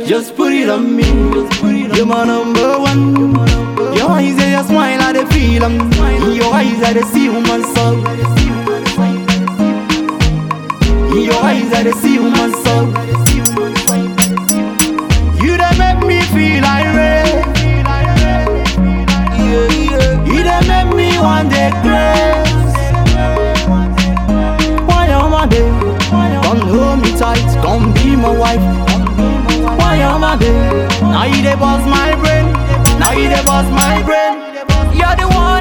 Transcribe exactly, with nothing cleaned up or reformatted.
Just put it on me. You're my number one. Your eyes, yeah, your smile, I dey feel 'em. In your eyes, I dey see human soul. In your eyes, I dey see human soul. You dey make me feel irate. Yeah, yeah. You dey make me want the grace. Why am I there? Come hold me tight, come be my wife. Why am I there? Now you dey bust my brain. Now you dey bust my brain. You're the one.